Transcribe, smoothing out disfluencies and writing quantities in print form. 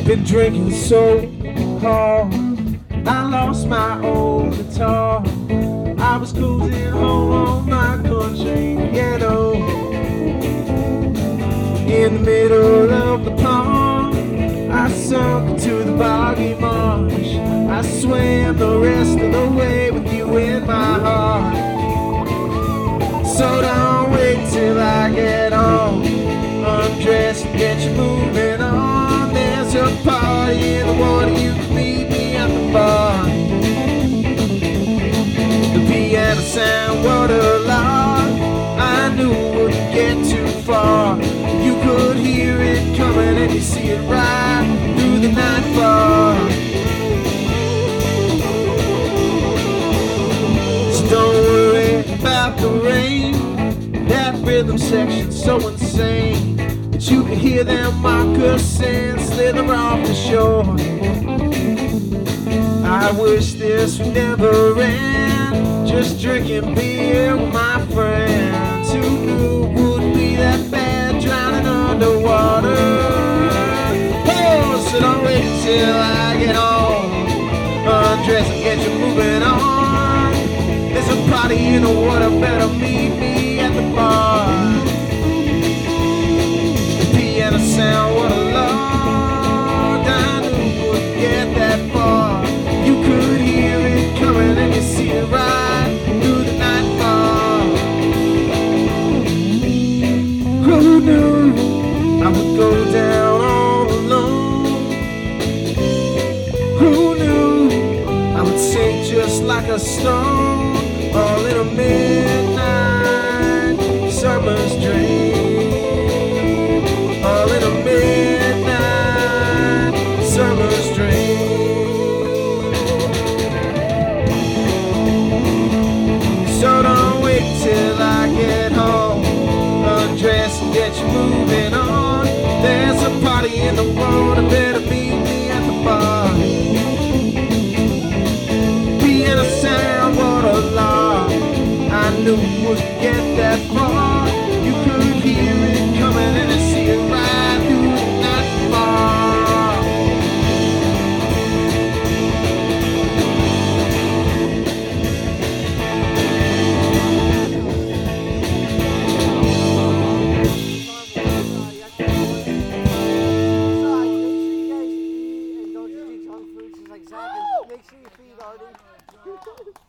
Been drinking so hard, I lost my old guitar. I was cruising home on my country piano. In the middle of the pond, I sunk into the boggy marsh. I swam the rest of the way with you in my heart. So don't wait till I get home, undress and get you moving on. There's a party in the water, you can meet me at the bar. The piano sound waterlogged, I knew it wouldn't get too far. You could hear it coming and you see it right through the night fog. So don't worry about the rain, that rhythm section's so insane that you can hear them moccasins slither off the shore. I wish this would never end, just drinking beer with my friends. Who knew it would be that bad, drowning underwater? Oh, so don't wait till I get home, undress and get you moving on. There's a party in the water, better meet me at the bar. The piano sound, what a love, I knew it wouldn't get that far. You could hear it coming and you see it right through the night fog. Who knew I would go down all alone? Who knew I would sink just like a stone, all in a midnight summer's dream, all in a midnight summer's dream. So don't wait till I get home, undress and get you moving on. There's a party in the water, better meet me at the bar. Piano sound, what a lark, I knew it wouldn't get that far. You could hear it coming and I see it right through the night fog. Make sure you feed Artie.